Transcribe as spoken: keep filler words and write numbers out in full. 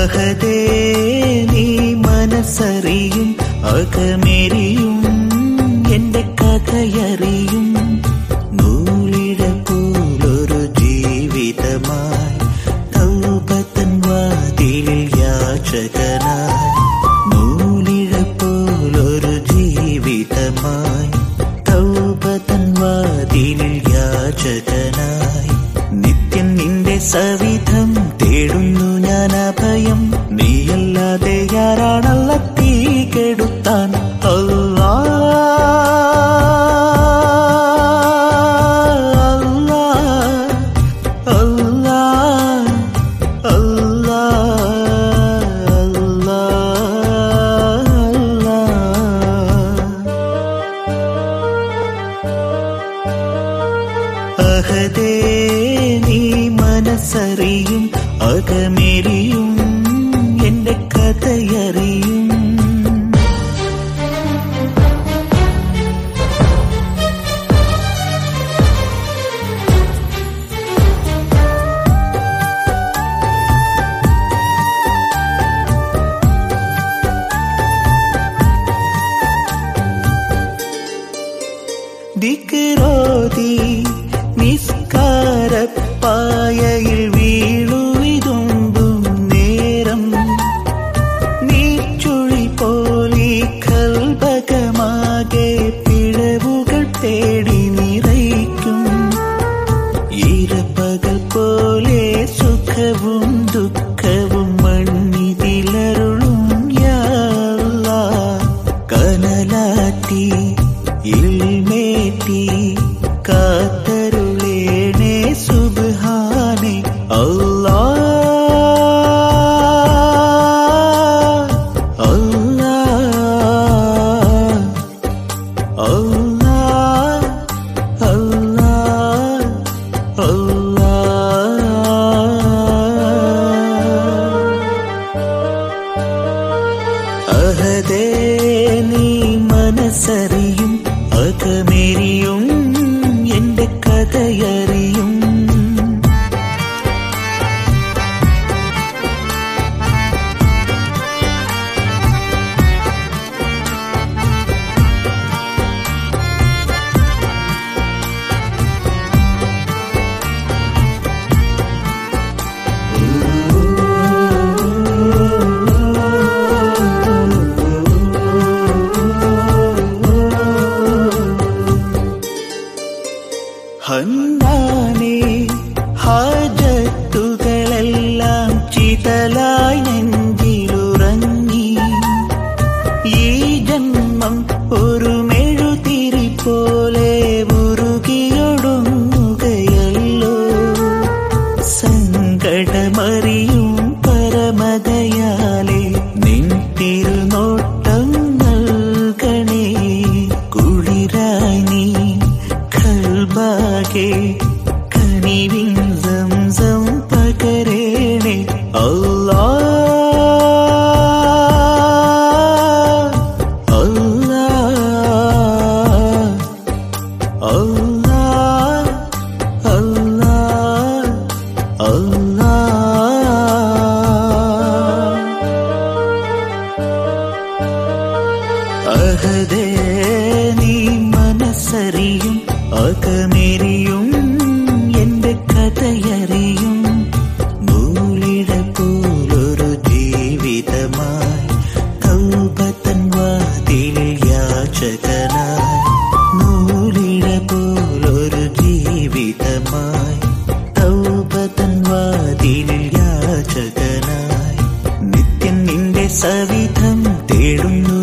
അഹദേ നീ മനസ്സറിയും അകമെരിയും എന്റെ കഥയറിയും നൂലിഴ പോലൊരു ജീവിതമായി തൗബത്തൻ വാതിലിൽ യാചകനായി നൂലിഴ പോലൊരു ജീവിതമായി തൗബത്തൻ വാതിലിൽ യാചകനായി നിത്യം നിന്റെ സവിധം തേടുന്നു ഞാൻ അഭയം നീയല്ലാതെ ആരാണല്ല തീ കെടുത്താൻ അല്ലാ അല്ലാ അല്ലാ അല്ലാ അല്ലാ അഹദേ നീ മനസ്സറിയും അകമെരിയും എന്റെ കഥയറിയും ദിക്റോതി നിസ്കാരപ്പായയിൽ വീണുവിതുമ്പും നേരം നീച്ചുഴി പോലീ കൽബകമാകെ പിഴവുകൾ തേടി നിറയ്ക്കും ഇരപ്പകൽ പോലെ സുഖവും ദുഃഖവും മണ്ണിതിലരുളും യാ അല്ലാഹ് കനലാറ്റി ഇൽമേറ്റി കാത്തരുളേണേ സുബ്ഹാനേ അല്ലാഹ് അല്ലാഹ് അല്ലാഹ് അല്ലാഹ് അല്ലാഹ് അഹദേ നീ മനസ്സറിയും അകമെരിയും എന്റെ കഥയറിയും ഹന്നാനേ ഹാജത്തുകളെല്ലാം ചിതലായി നെഞ്ചിലുറങ്ങി ഈ ജന്മം ഒരു മെഴുതിരി പോലെ ഉരുകിയൊടുങ്ങുകയല്ലോ സങ്കടമറിയും പരമദയാലെ നിൻ തിരുനോട്ടം നൽകണേ കുളിരായി നീ കൽബാകെ കനിവിൻ സംസം പകരേണേ അല്ലാഹ് അല്ലാഹ് അല്ലാഹ് അല്ലാഹ് അല്ലാഹ് അഹദേ നീ മനസ്സറിയും അകമെരിയും എന്റെ കഥയറിയും നൂലിഴ പോലൊരു ജീവിതമായി തൗബത്തൻ വാതിലിൽ യാചകനായി നൂലിഴ പോലൊരു ജീവിതമായി തൗബത്തൻ വാതിലിൽ യാചകനായി നിത്യം നിന്റെ സവിധം തേടുന്നു